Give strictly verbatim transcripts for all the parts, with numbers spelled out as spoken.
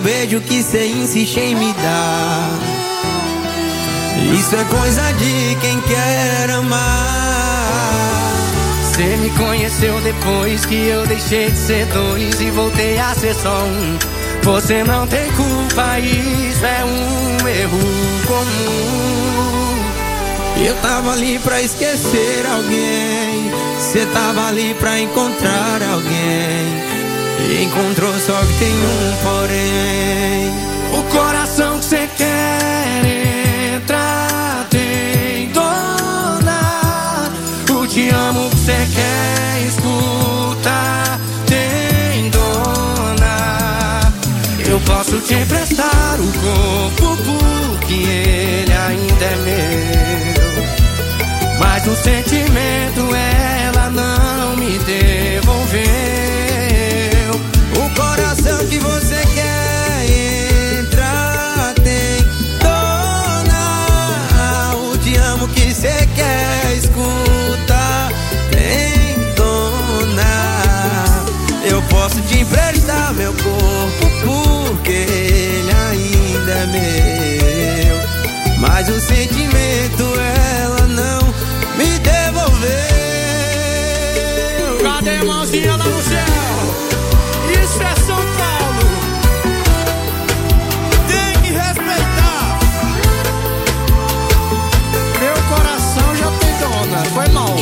Beijo que cê insiste em me dar. Isso é coisa de quem quer amar. Cê me conheceu depois que eu deixei de ser dois e voltei a ser só um. Você não tem culpa, isso é um erro comum. Eu tava ali pra esquecer alguém, cê tava ali pra encontrar alguém. Encontrou, só que tem um porém. O coração que cê quer entrar tem dona. O te amo que cê quer escutar tem dona. Eu posso te emprestar o corpo porque ele ainda é meu, mas o sentimento ela não me devolveu. O coração que você quer entrar tem dona. O te amo que você quer escutar tem dona. Eu posso te emprestar meu corpo porque ele ainda é meu, mas o sentimento ela não me devolveu. Cadê a mãozinha lá no céu? Isso é São Paulo. Tem que respeitar. Meu coração já tem dona. Foi mal.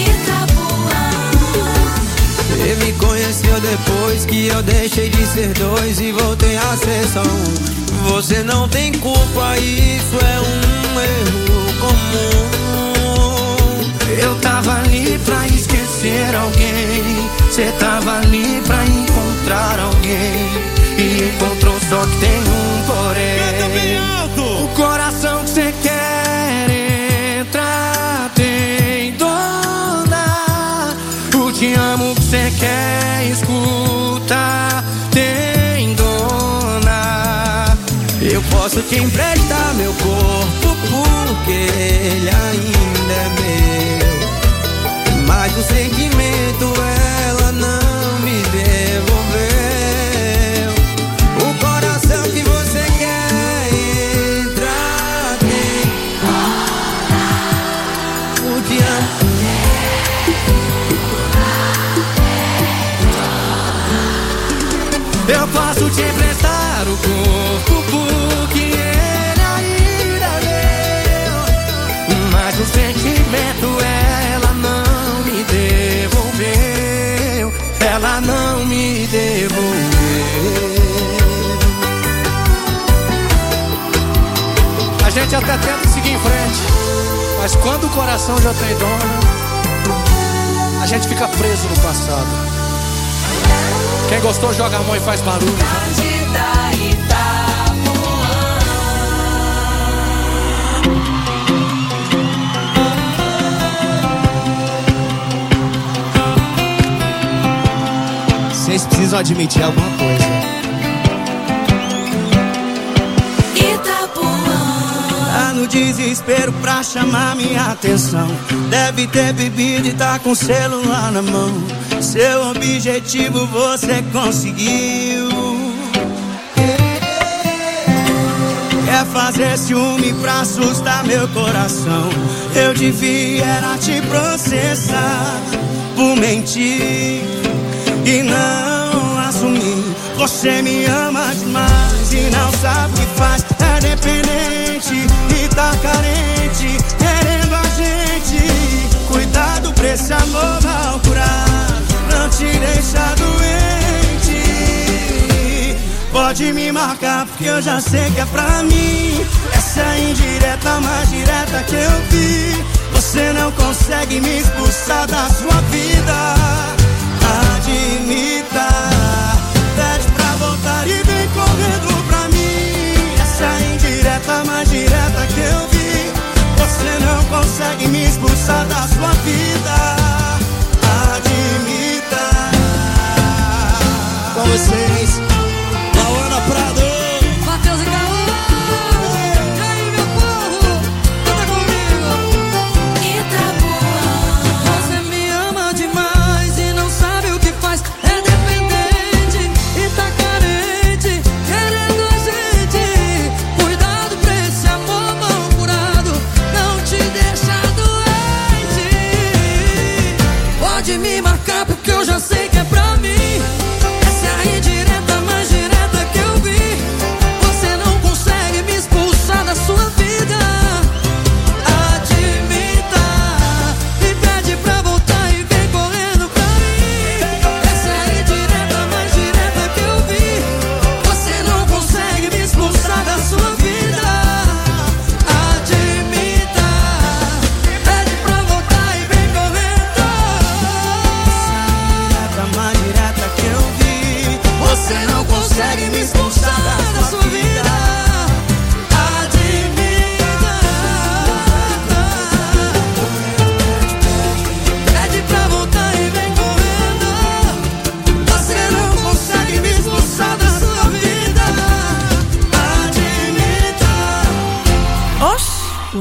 Você me conheceu depois que eu deixei de ser dois e voltei a ser só um. Você não tem culpa, isso é um erro comum. Eu tava ali pra esquecer alguém, cê tava ali pra encontrar alguém, e encontrou, só que tem um porém. O coração que cê quer entrar tem dona. O te amo que cê quer escutar tem dona. Eu posso te emprestar meu corpo porque ele ainda é meu, mas o sentimento ela não me devolveu. O coração que você quer entrar tem o te amo. Eu posso te emprestar o corpo porque ele ainda é meu, mas o sentimento ela não me devolveu. Ela não me devolveu. A gente até tenta seguir em frente, mas quando o coração já tem dona, a gente fica preso no passado. Quem gostou joga a mão e faz barulho. Vocês precisam admitir alguma coisa. Tá no desespero pra chamar minha atenção. Deve ter bebido e tá com o celular na mão. Seu objetivo você conseguiu. Quer fazer ciúme pra assustar meu coração. Eu devia era te processar por mentir e não assumir. Você me ama demais e não sabe o que faz. É dependente e tá carente, querendo a gente. Cuidado pra esse amor mal curado não te deixa doente. Pode me marcar porque eu já sei que é pra mim. Essa é a indireta mais direta que eu vi. Você não consegue me expulsar da sua vida. Admita, pede pra voltar e vem correndo pra mim. Essa é a indireta mais direta que eu vi. Você não consegue me expulsar da sua vida. Admita. Com vocês, Lauana Prado, Matheus e Caô. E aí, meu povo, canta comigo. Itapuã. Você me ama demais e não sabe o que faz. É dependente e tá carente, querendo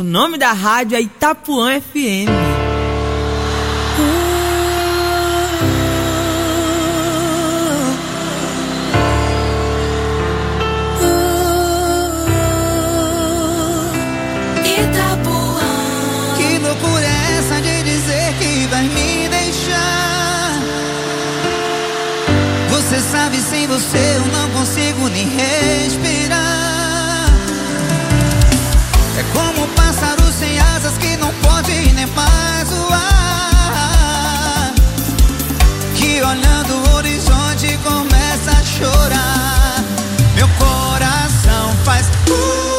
nome da rádio é Itapuã F M. Que loucura é essa de dizer que vai me deixar? Você sabe, sem você eu não consigo nem respirar. É como um pássaro sem asas que não pode nem mais voar, que olhando o horizonte começa a chorar. Meu coração faz uh,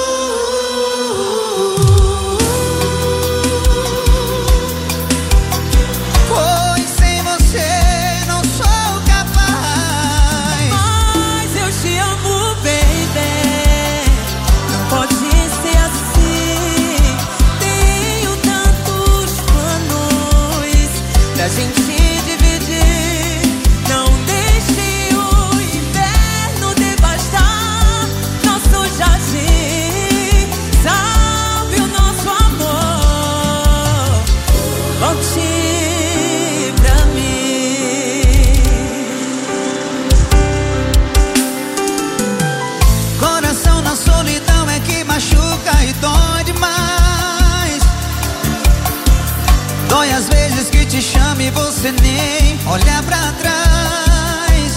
dói às vezes que te chama e você nem olha pra trás.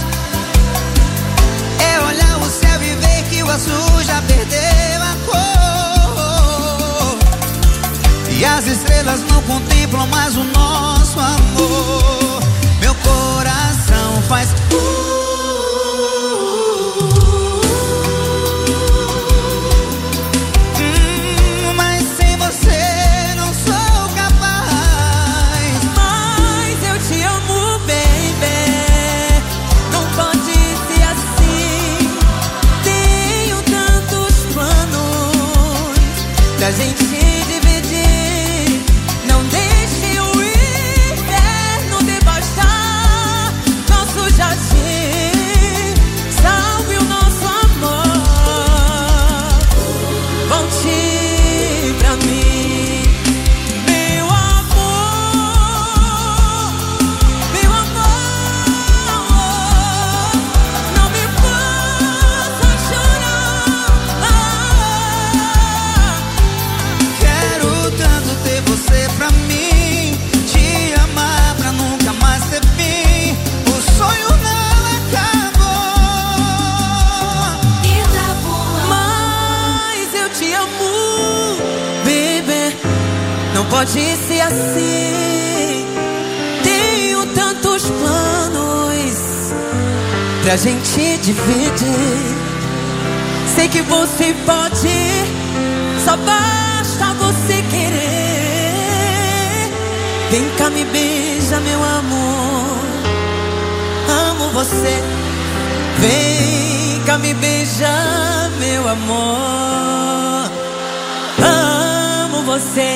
É olhar o céu e ver que o azul já perdeu a cor, e as estrelas não contemplam mais o nosso amor. Meu coração faz uh, a gente dividir. Não deixe o inverno devastar nosso jardim. Salve o nosso amor. Volte pra mim, meu amor, meu amor. Não me faça chorar. Você pra mim, te amar pra nunca mais ter fim. O sonho não acabou. Mas eu te amo, baby. Não pode ser assim. Tenho tantos planos pra gente dividir. Sei que você pode, só basta você querer. Vem cá, me beija, meu amor. Amo você. Vem cá, me beija, meu amor. Amo você.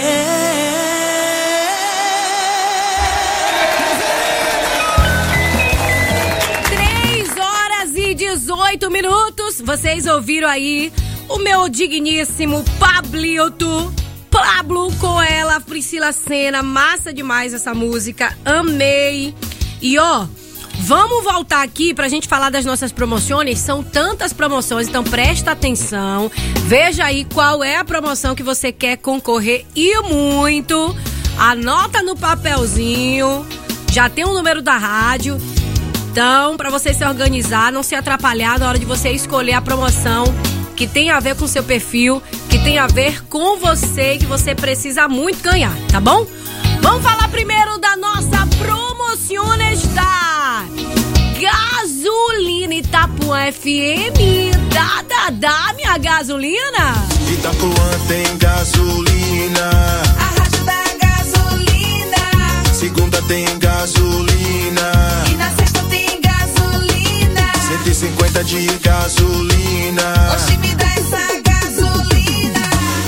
três horas e dezoito minutos. Vocês ouviram aí o meu digníssimo Pablito. Pablo com ela, Priscila Senna, massa demais essa música, amei. E ó, vamos voltar aqui pra gente falar das nossas promoções. São tantas promoções, então presta atenção. Veja aí qual é a promoção que você quer concorrer e muito. Anota no papelzinho, já tem o número da rádio. Então, pra você se organizar, não se atrapalhar na hora de você escolher a promoção que tem a ver com o seu perfil, que tem a ver com você, que você precisa muito ganhar, tá bom? Vamos falar primeiro da nossa promoções da Gasolina Itapuã F M. Dá, dá, dá, minha gasolina. Itapuã tem gasolina. A rádio da gasolina. Segunda tem gasolina. E na sexta tem gasolina. cento e cinquenta de gasolina. Oxi, me dá essa gasolina.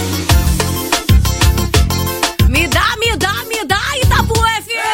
Me dá, me dá, me dá, Itapuã F M.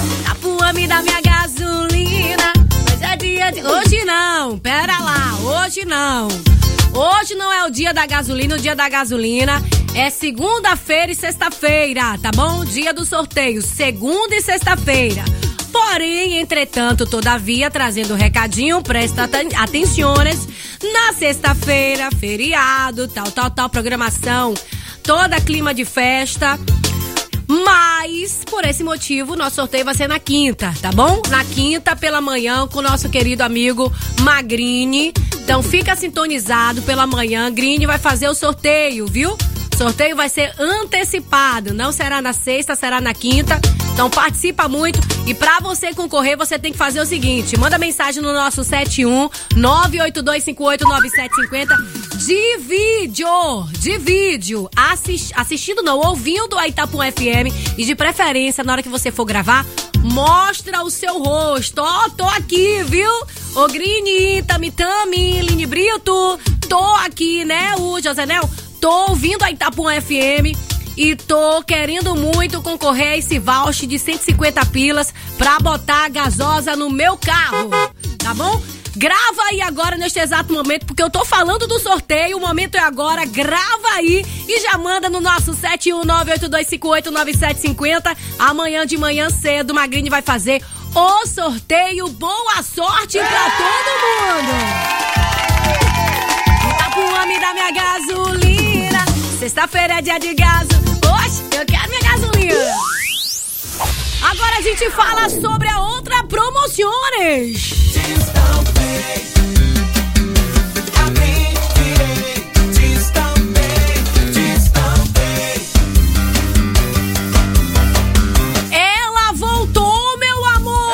Itapuã, me dá minha gasolina. Hoje é dia de... Hoje não, pera lá. Hoje hoje não. Hoje não é o dia da gasolina, o dia da gasolina é segunda-feira e sexta-feira, tá bom? Dia do sorteio, segunda e sexta-feira. Porém, entretanto, todavia, trazendo um recadinho, presta atenções. Na sexta-feira, feriado, tal, tal, tal, programação, toda clima de festa. Mas, por esse motivo, nosso sorteio vai ser na quinta, tá bom? Na quinta, pela manhã, com o nosso querido amigo Magrini. Então, fica sintonizado pela manhã. Grini vai fazer o sorteio, viu? O sorteio vai ser antecipado. Não será na sexta, será na quinta. Então, participa muito. E pra você concorrer, você tem que fazer o seguinte. Manda mensagem no nosso sete um nove oito dois cinco oito nove sete cinco zero de vídeo, de vídeo, Assist, assistindo não, ouvindo a Itapuã F M e de preferência, na hora que você for gravar, mostra o seu rosto. Ó, oh, tô aqui, viu? Ô Grini, Tami Tami, Line Brito, tô aqui, né, o José Nel, tô ouvindo a Itapuã F M e tô querendo muito concorrer a esse voucher de cento e cinquenta pilas pra botar a gasosa no meu carro, tá bom? Grava aí agora, neste exato momento, porque eu tô falando do sorteio, o momento é agora, grava aí e já manda no nosso sete um nove oito dois cinco oito nove sete cinco zero. Amanhã de manhã cedo, o Magrini vai fazer o sorteio. Boa sorte pra todo mundo! Itapuã, me dá minha gasolina, sexta-feira é dia de gaso. Oxe, eu quero minha gasolina! Agora a gente fala sobre a outra promoções. Ela voltou, meu amor!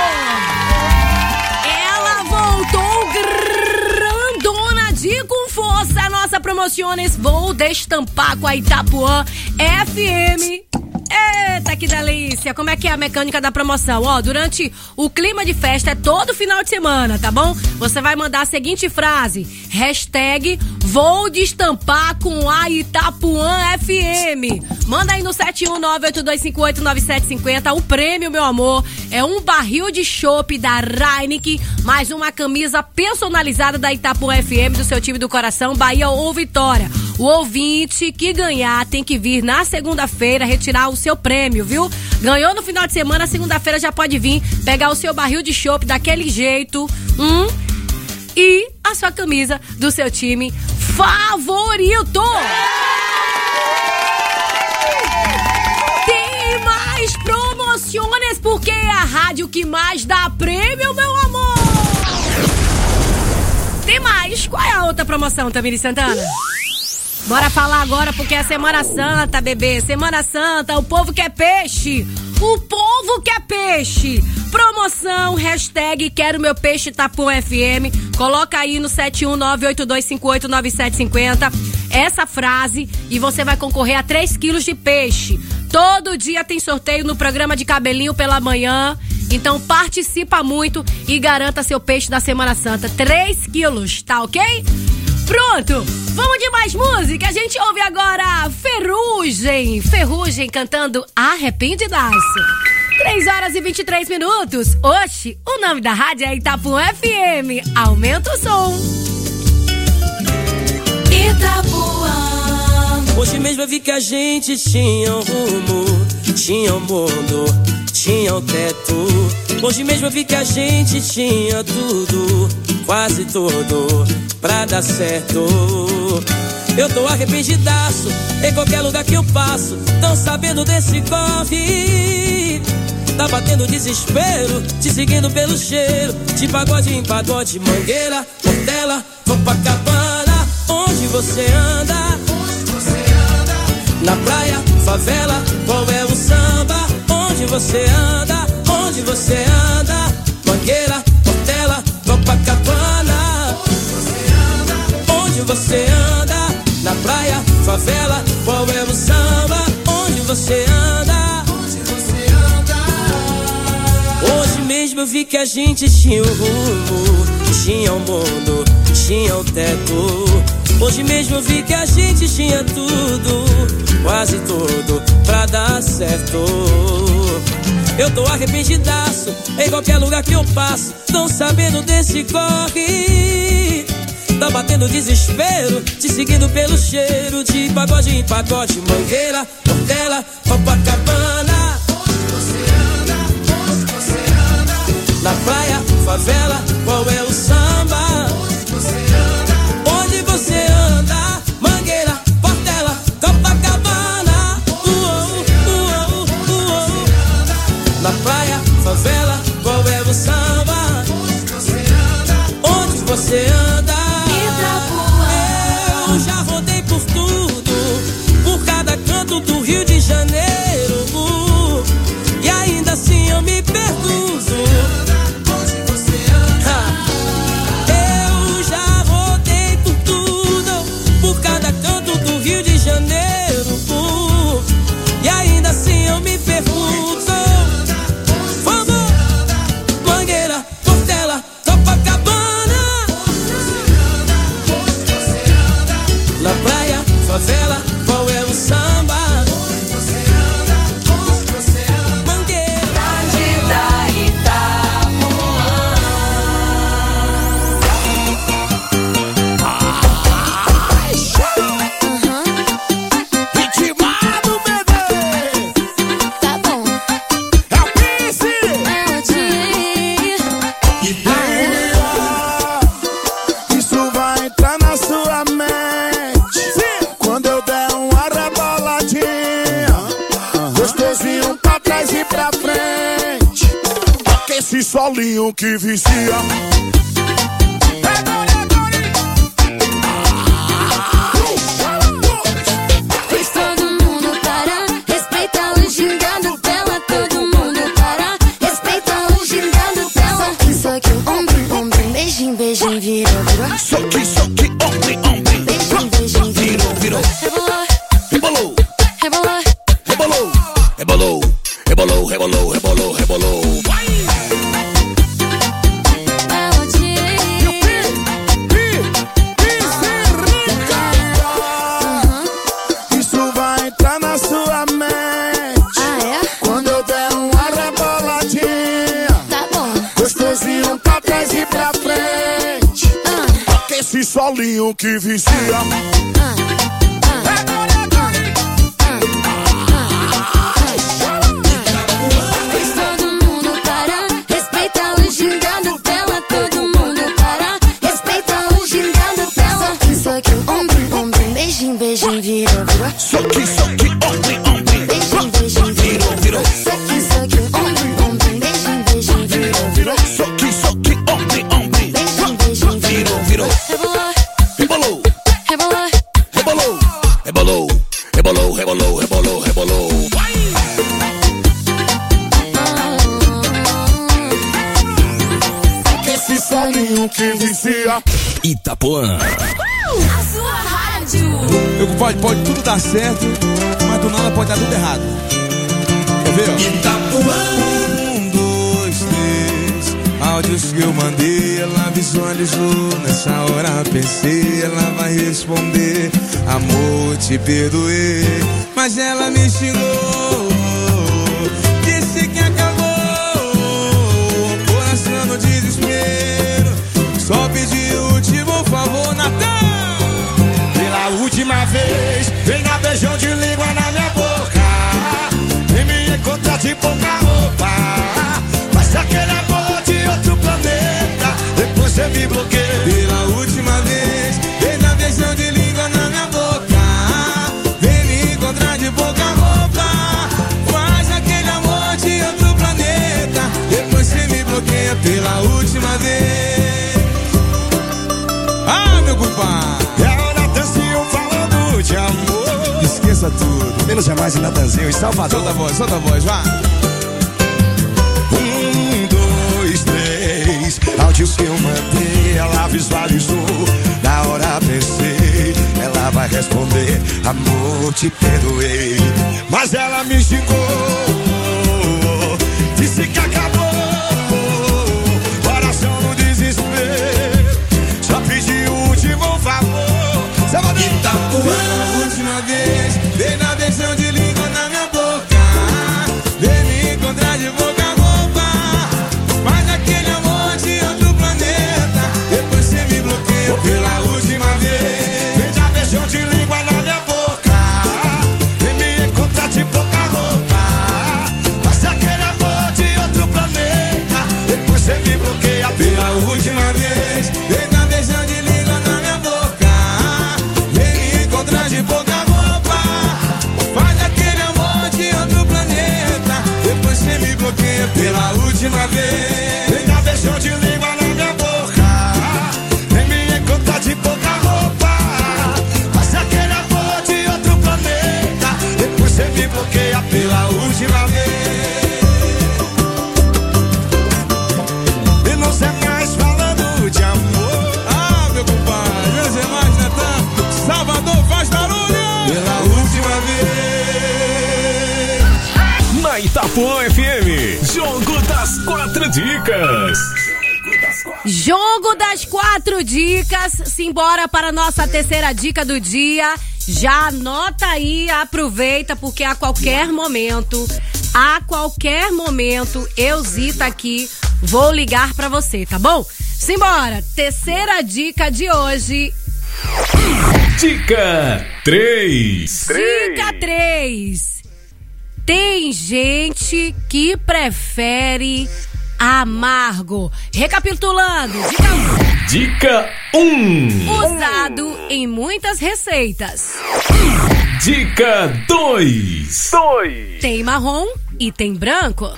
Ela voltou grandona de com força. A nossa promoções vou destampar com a Itapuã F M. Eita, que delícia! Como é que é a mecânica da promoção? Ó, durante o clima de festa é todo final de semana, tá bom? Você vai mandar a seguinte frase: hashtag vou destampar com a Itapuã F M. Manda aí no sete um nove oito dois cinco oito nove sete cinco zero. O prêmio, meu amor, é um barril de chopp da Heineken, mais uma camisa personalizada da Itapuã F M, do seu time do coração, Bahia ou Vitória. O ouvinte que ganhar tem que vir na segunda-feira retirar o seu prêmio, viu? Ganhou no final de semana, segunda-feira já pode vir pegar o seu barril de chopp daquele jeito, hum, e a sua camisa do seu time favorito. Tem mais promoções, porque é a rádio que mais dá prêmio, meu amor. Tem mais. Qual é a outra promoção, Tamiri Santana? Bora falar agora, porque é Semana Santa, bebê. Semana Santa, o povo quer peixe. O povo quer peixe. Promoção, hashtag quero meu peixe Itapuã F M. Coloca aí no sete um nove oito dois cinco oito nove sete cinco zero essa frase e você vai concorrer a três quilos de peixe. Todo dia tem sorteio no programa de cabelinho pela manhã. Então participa muito e garanta seu peixe da Semana Santa. três quilos, tá ok? Pronto, vamos de mais música. A gente ouve agora Ferrugem. Ferrugem cantando Arrependidaço. três horas e vinte e três minutos. Oxe, o nome da rádio é Itapuã F M. Aumenta o som. Itapuã. Hoje mesmo eu vi que a gente tinha um rumo, tinha um mundo, tinha um teto. Hoje mesmo eu vi que a gente tinha tudo, quase tudo, pra dar certo. Eu tô arrependidaço, em qualquer lugar que eu passo, tão sabendo desse corre. Tá batendo desespero, te seguindo pelo cheiro, de pagode em pagode, Mangueira, Portela, Copacabana. Onde você anda? Onde você anda? Na praia, favela, qual é o samba? Onde você anda? Onde você anda? Mangueira, Portela, Copacabana. Onde você anda? Na praia, favela, qual é o samba? Onde você anda? Onde você anda? Hoje mesmo eu vi que a gente tinha um rumo, tinha um mundo, tinha um teto. Hoje mesmo eu vi que a gente tinha tudo, quase tudo, pra dar certo. Eu tô arrependidaço, em qualquer lugar que eu passo, tão sabendo desse corre. Tá batendo desespero, te seguindo pelo cheiro. De pagode em pagode, Mangueira, Portela, Copacabana. Onde você anda, onde você anda? Na praia, favela, qual é o samba? Onde você anda? Onde você anda? Mangueira, Portela, Copacabana. Uou, uou, uou. Na praia, favela, qual é o samba? Onde você anda? Onde você anda? Itapuã. Eu já rodei por tudo, por cada canto do Rio de Janeiro, e ainda assim eu me pergunto. Onde você anda? Eu já rodei por tudo, por cada canto do Rio de Janeiro, e ainda assim eu me pergunto. Vamos! Mangueira, Portela, Copacabana. Na praia, favela, qual é o samba? Mangueira. Ritmado, bebê! Tá bom. É o Prince! Isso vai entrar na sua mente. Sim. Quando eu der uma reboladinha, gostosinho pra trás e pra frente. Esse solinho que vicia. Fez todo mundo parar, respeita o gingado dela. Todo mundo parar, respeita o gingado dela. Soque, soque, ombro, ombro, beijinho, beijinho, virou, virou. Soque, soque, ombro, ombro. Beijinho, beijinho, Virou, virou. Rebolou, Rebolou, rebolou. rebolou, rebolou, rebolou, rebolou, rebolou, rebolou. É o dia. Isso vai entrar na sua mente. Ah, é? Quando eu der uma reboladinha, Tá bom. gostosinho pra trás e pra frente. Ah, Esse solinho que vicia. ah, fez todo mundo parar, respeita o gingado dela. Todo mundo parar, respeita o gingado dela. Soque, soque, ombro, ombro, beijinho, beijinho, virou, virou. Soque, soque, ombro, ombro. Beijinho, beijinho, Virou, virou. Soque, soque, ombro, ombro, beijinho, beijinho, virou, virou. Soque, soque, ombro, ombro. Beijinho, beijinho, Virou, virou. Rebolou, Rebolou, rebolou. rebolou, rebolou, rebolou, rebolou, rebolou, rebolou. Esse solinho que vicia. Itapuã. A sua rádio. Eu, pode, pode tudo dar certo, mas do nada pode dar tudo errado. Quer ver, ó? Itapuã. Um, dois, três. Áudios que eu mandei, ela visualizou. Nessa hora pensei, ela vai responder. Amor, te perdoei, mas ela me xingou. Disse que acabou. Coração no desespero. Só pedi o último favor, Natan. Pela última vez, vem dar beijão de língua na minha boca. Vem me encontrar de pouca roupa. Mas aquele amor de outro planeta, depois você me bloqueia. Pela última vez, vem dar beijão de língua na minha boca. Vem me encontrar de pouca roupa. Faz aquele amor de outro planeta, depois você me bloqueia pela última vez. Ah, meu culpado. É o Natanzinho falando de amor. Esqueça tudo. Menos jamais em Natanzinho, em Salvador. Solta a voz, solta a voz, vá. Um, dois, três. Áudios que eu mandei, ela visualizou. Na hora pensei, ela vai responder. Amor, te perdoei, mas ela me xingou. Disse que acabou. Coração no desespero. Só pedi o último favor. Itapuã. Pela última vez, vem dar beijão de língua na minha boca. Vem me encontrar de boca a roupa. Faz aquele amor de outro planeta, depois você me bloqueia pela última Itapuã F M, Jogo das Quatro Dicas. Jogo das Quatro Dicas. Simbora para a nossa terceira dica do dia. Já anota aí, aproveita, porque a qualquer momento, a qualquer momento, eu, Zita, aqui, vou ligar pra você, tá bom? Simbora, terceira dica de hoje. Dica três. Dica três. Tem gente que prefere amargo. Recapitulando, dica um. Dica um. Usado em muitas receitas. Dica dois. Tem marrom e tem branco.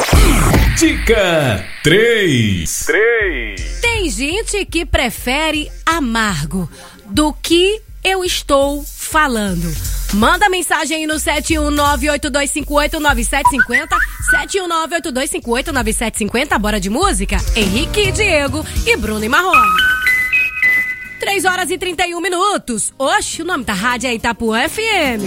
Dica três. Tem gente que prefere amargo. Do que eu estou falando? Manda mensagem aí no sete um nove oito dois cinco oito nove sete cinco zero, sete um nove oito dois cinco oito nove sete cinco zero. Bora de música? Henrique, Diego e Bruno e Marrone. três horas e trinta e um minutos. Oxe, o nome da rádio é Itapuã F M.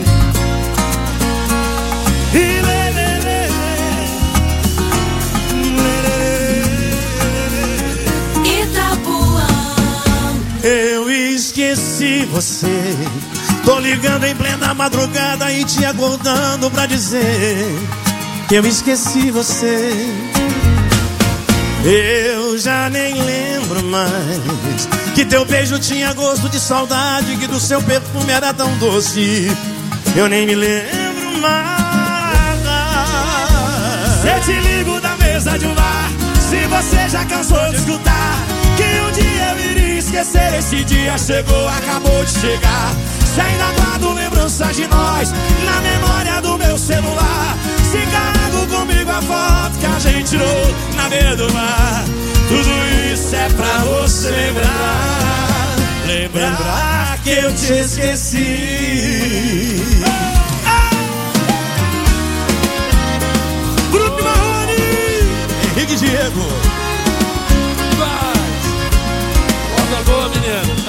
Itapuã. Eu esqueci você. Tô ligando em plena madrugada e te acordando pra dizer que eu esqueci você. Eu já nem lembro mais que teu beijo tinha gosto de saudade, que do seu perfume era tão doce. Eu nem me lembro mais. Se eu te ligo da mesa de um bar, se você já cansou de escutar que um dia eu iria esquecer, esse dia chegou, acabou de chegar. Se ainda guardo lembranças de nós na memória do meu celular, se carrego comigo a foto que a gente tirou na beira do mar, tudo isso é pra você lembrar. Lembrar que eu te esqueci. Bruno e Marrone, Henrique e Diego. Vai! Volta boa, menino.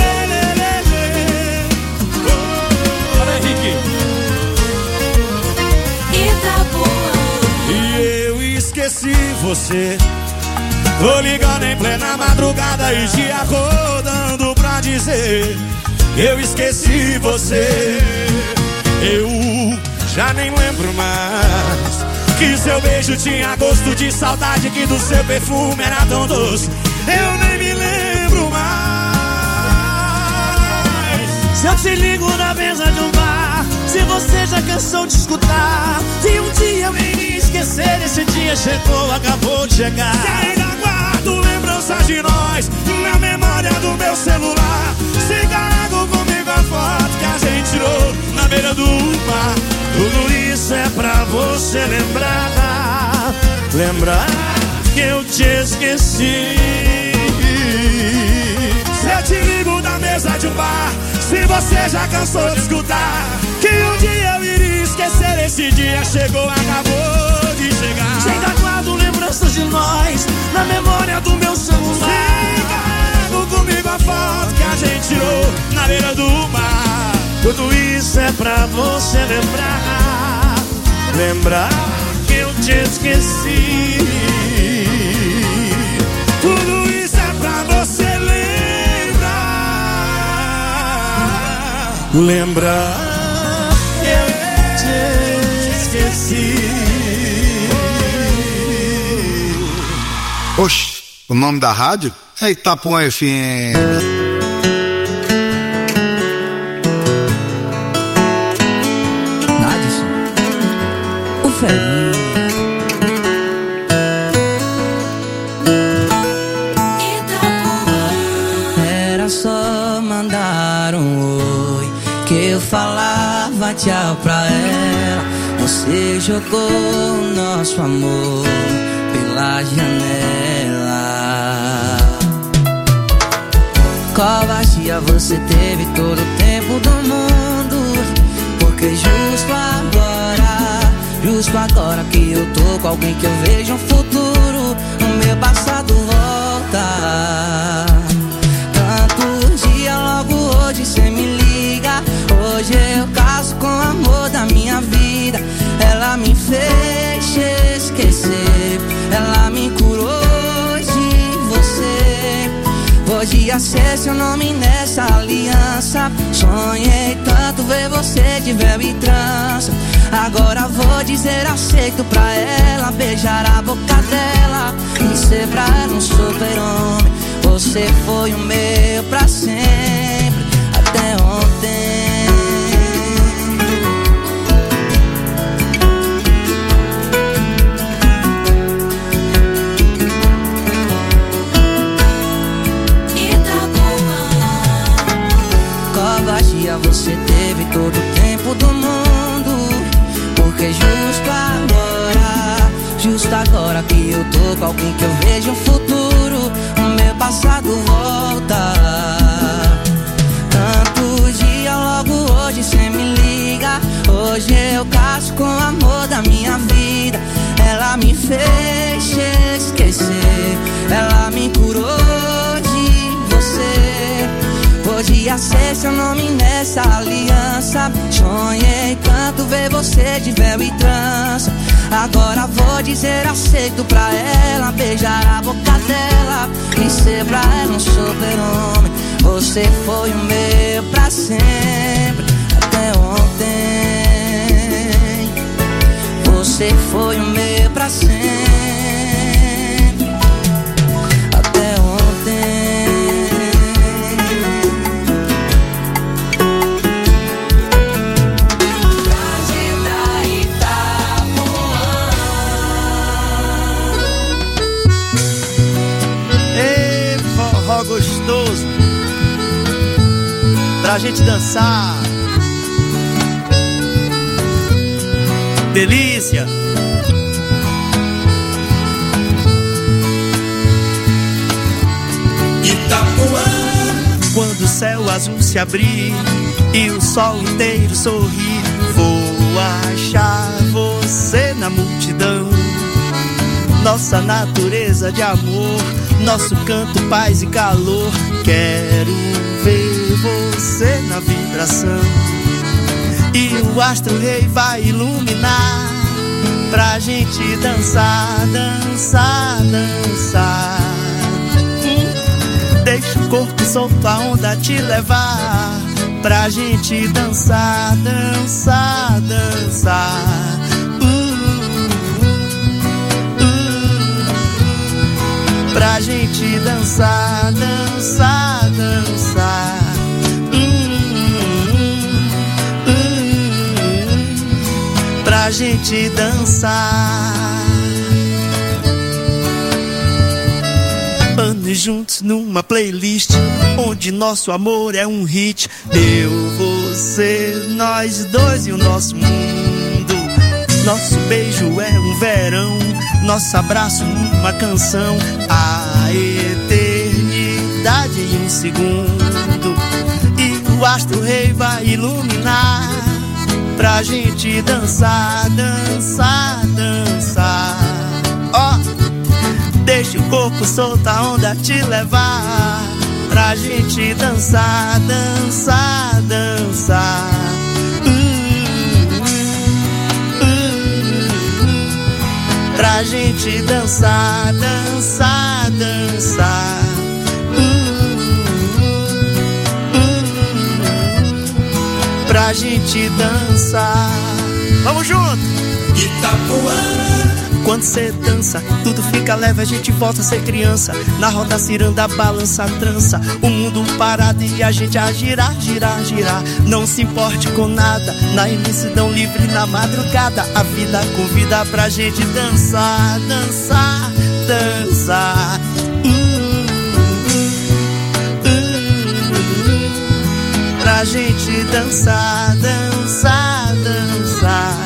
Esqueci você. Tô ligando em plena madrugada e te acordando pra dizer eu esqueci você. Eu já nem lembro mais que seu beijo tinha gosto de saudade, que do seu perfume era tão doce. Eu nem me lembro mais. Se eu te ligo na mesa de um bar, se você já cansou de escutar que um dia eu iria esquecer, esse dia chegou, acabou de chegar. Se ainda guardo lembranças de nós na memória do meu celular, se carrego comigo a foto que a gente tirou na beira do mar, tudo isso é pra você lembrar. Lembrar que eu te esqueci. Se eu te ligo da mesa de um bar, se você já cansou de escutar que um dia eu iria esquecer, esse dia chegou, acabou de chegar. Se ainda guardo lembranças de nós na memória do meu celular, se carrego comigo a foto que a gente tirou na beira do mar, tudo isso é pra você lembrar. Lembrar que eu te esqueci. Tudo isso é pra você lembrar. Lembrar que eu te esqueci. Oxe, o nome da rádio é Itapuã F M. Nadson, o Ferinho. Era só mandar um oi que eu falava tchau pra ela. Você jogou o nosso amor pela janela. Covardia, você teve todo o tempo do mundo, porque justo agora, justo agora que eu tô com alguém que eu vejo um futuro, o meu passado volta. Tanto dia, logo hoje cê me liga. Hoje eu caso com o amor da minha vida. Ela me fez Podia ser seu nome nessa aliança. Sonhei tanto ver você de véu e trança. Agora vou dizer aceito pra ela, beijar a boca dela e ser pra ela um super-homem. Você foi o meu pra sempre, até ontem. Covardia você teve todo o tempo do mundo, porque justo agora, justo agora que eu tô com alguém que eu vejo um futuro, o meu passado volta. Tanto dia, logo hoje cê me liga. Hoje eu caso com o amor da minha vida. Ela me fez esquecer, ela me curou de você. Podia ser seu nome nessa aliança. Sonhei tanto ver você de véu e trança. Agora vou dizer aceito pra ela, beijar a boca dela e ser pra ela um super-homem. Você foi o meu pra sempre, até ontem. Você foi o meu pra sempre, até ontem. Gostoso pra gente dançar, delícia. Itapuã. Quando o céu azul se abrir e o sol inteiro sorrir, vou achar você na multidão. Nossa natureza de amor, nosso canto, paz e calor. Quero ver você na vibração. E o astro rei vai iluminar pra gente dançar, dançar, dançar. Hum, deixa o corpo solto, a onda te levar pra gente dançar, dançar, dançar. Pra gente dançar, dançar, dançar. Hum, hum, hum, pra gente dançar. Anos juntos numa playlist onde nosso amor é um hit. Eu, você, nós dois e o nosso mundo. Nosso beijo é um verão, nosso abraço uma canção. A eternidade em um segundo. E o astro rei vai iluminar pra gente dançar, dançar, dançar. Ó, oh, deixa o corpo solto, a onda te levar pra gente dançar, dançar, dançar. Pra gente dançar, dançar, dançar. Hum, hum, hum, pra gente dançar. Vamos junto! Itapuã. Quando cê dança, tudo fica leve, a gente volta a ser criança. Na roda ciranda, balança a trança. O mundo parado e a gente a girar, girar, girar. Não se importe com nada, na imensidão livre na madrugada. A vida convida pra gente dançar, dançar, dançar. Hum, hum, hum, pra gente dançar, dançar, dançar.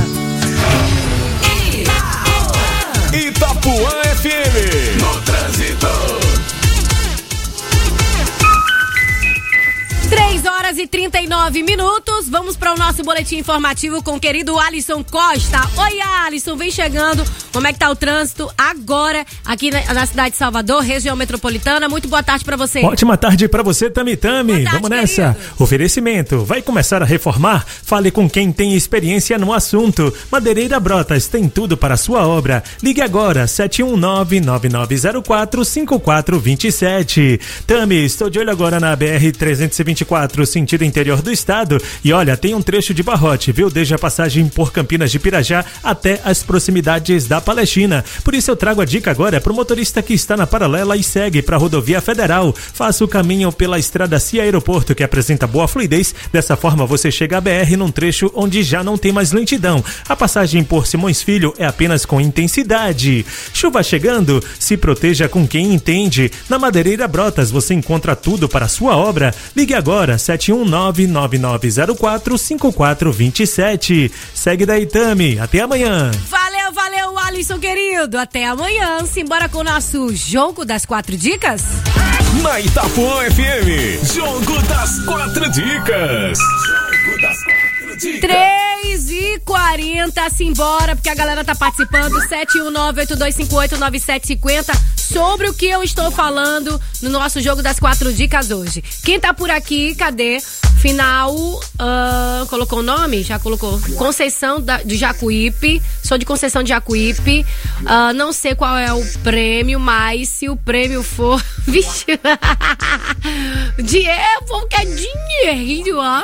Itapuã F M. No trânsito. três horas e trinta e nove minutos. Vamos para o nosso boletim informativo com o querido Alisson Costa. Oi, Alisson, vem chegando. Como é que tá o trânsito agora aqui na, na cidade de Salvador, região metropolitana? Muito boa tarde para você. Ótima tarde para você, Tami Tami. Vamos nessa. Querido. Oferecimento. Vai começar a reformar? Fale com quem tem experiência no assunto. Madeireira Brotas tem tudo para a sua obra. Ligue agora, sete um nove, nove nove zero quatro, cinco quatro dois sete. Tami, estou de olho agora na B R trezentos e vinte e quatro, sentido interior do estado. E olha, tem um trecho de barrote, viu? Desde a passagem por Campinas de Pirajá até as proximidades da Palestina. Por isso eu trago a dica agora pro motorista que está na paralela e segue para a rodovia federal. Faça o caminho pela estrada Cia Aeroporto, que apresenta boa fluidez. Dessa forma você chega à B R num trecho onde já não tem mais lentidão. A passagem por Simões Filho é apenas com intensidade. Chuva chegando? Se proteja com quem entende. Na Madeireira Brotas você encontra tudo para a sua obra. Ligue agora, sete um nove, nove nove zero quatro, cinco quatro dois sete. Segue daí, Tami. Até amanhã. Valeu, valeu, Alisson querido. Até amanhã. Simbora com o nosso Jogo das Quatro Dicas. Na Itapuã F M, Jogo das Quatro Dicas. Jogo das Quatro Dicas. três e quarenta, simbora, porque a galera tá participando. Sete um nove, oito dois cinco oito, nove sete cinco zero. Sobre o que eu estou falando no nosso Jogo das Quatro Dicas hoje. Quem tá por aqui, cadê? Final, uh, colocou o nome? Já colocou. Conceição da, de Jacuípe. Sou de Conceição de Jacuípe. Uh, não sei qual é o prêmio, mas se o prêmio for... Vixe. Dinheiro, o povo quer dinheirinho, ó.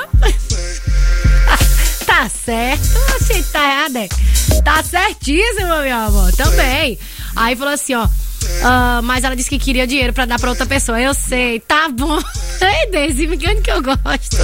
Tá certo. Você tá errado, é? Tá certíssimo, meu amor. Também. Aí falou assim, ó. Uh, mas ela disse que queria dinheiro pra dar pra outra pessoa. Eu sei, tá bom. Ei, Deise, me engane que eu gosto.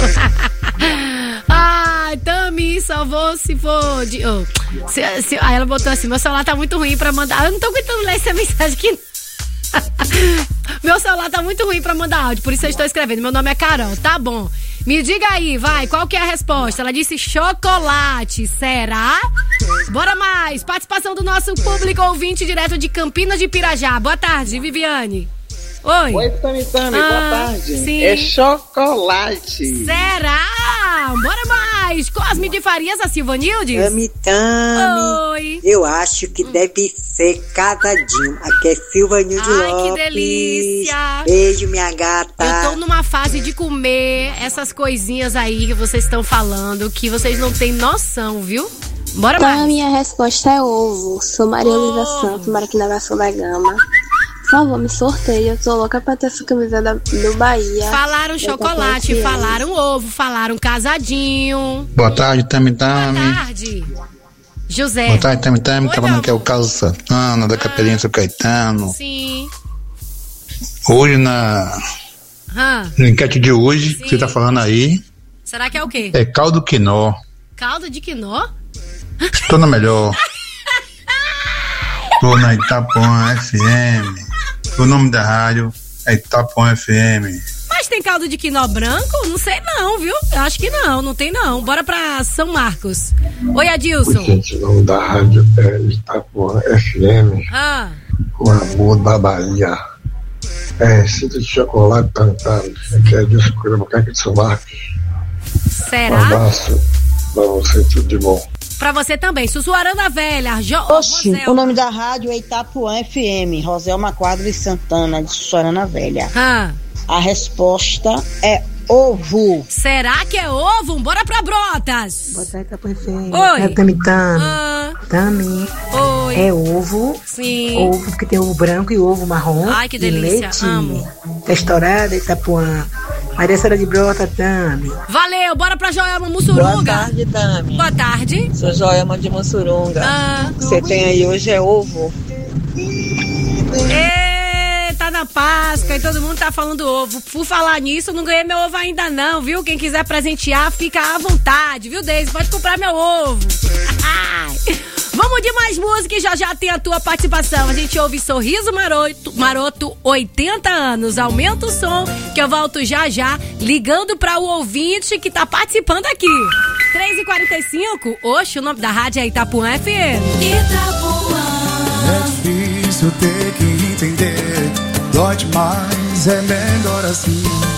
Ai, Tami, só vou se for de, oh, se, se, aí ela botou assim, meu celular tá muito ruim pra mandar. Eu não tô aguentando ler essa mensagem aqui. Meu celular tá muito ruim pra mandar áudio, por isso eu estou escrevendo. Meu nome é Carol, tá bom. Me diga aí, vai, qual que é a resposta? Ela disse chocolate, será? Bora mais, participação do nosso público ouvinte direto de Campinas de Pirajá. Boa tarde, Viviane. Oi. Oi, Tami Tami, ah, boa tarde. Sim. É chocolate. Será? Bora mais. Cosme de Farias, a Silvanildes. Tami Tami. Oi. Eu acho que deve ser casadinho. Aqui é Silvanildes Lopes. Ai, que delícia. Beijo, minha gata. Eu tô numa fase de comer essas coisinhas aí que vocês estão falando, que vocês não têm noção, viu? Bora então, mais. A minha resposta é ovo. Sou Maria oh. Oliva Santos, moro aqui na Nação da Gama. Por favor, me sorteia. Eu tô louca pra ter essa camisa da, do Bahia. Falaram chocolate, falaram ovo, falaram casadinho. Boa tarde, Tami Tami. Boa tarde. José. Boa tarde, Tami Tami. Tá falando que é o Carlos Santana, da ah. Capelinha São Caetano. Sim. Hoje na... Ah. Na enquete de hoje, Sim. que você tá falando aí... Será que é o quê? É caldo quinó. Caldo de quinó? Estou na melhor. Tô na Itapuã F M. O nome da rádio é Itapuã F M. Mas tem caldo de quinó branco? Não sei não, viu? Eu acho que não, não tem não. Bora pra São Marcos. Oi, Adilson. Gente, o nome da rádio é Itapuã F M. Ah. O amor da Bahia. É, cinto de chocolate cantando. Aqui é Adilson Coelho, aqui de São Marcos. Será? Um abraço pra você, tudo de bom. Pra você também, Sussuarana Velha. Jo... Oxi, Rosel. O nome da rádio é Itapuã F M, Roselma Quadro e Santana, de Sussuarana Velha. Ah. A resposta é ovo. Será que é ovo? Bora pra Brotas. Boa tarde, Itapuã F M. Oi. É Tami Tami. Ah. Tami. Oi. É ovo. Sim. Ovo, porque tem ovo branco e ovo marrom. Ai, que delícia. E leite. Amo. Restaurada Itapuã. Maria Sara de Brota, Tami. Valeu, bora pra Joelma Mussurunga. Boa tarde, Tami. Boa tarde. Sou Joelma de Mussurunga. Ah. O que você tem aí hoje é ovo. Eita, na Páscoa e todo mundo tá falando ovo. Por falar nisso, eu não ganhei meu ovo ainda não, viu? Quem quiser presentear, fica à vontade, viu, Deise? Pode comprar meu ovo. Vamos de mais música e já já tem a tua participação. A gente ouve Sorriso Maroto, Maroto oitenta anos. Aumenta o som que eu volto já já, ligando para o ouvinte que tá participando aqui. três e quarenta e cinco, oxe, o nome da rádio é Itapuã F M. Itapuã. É difícil ter que entender, dói demais, é melhor assim.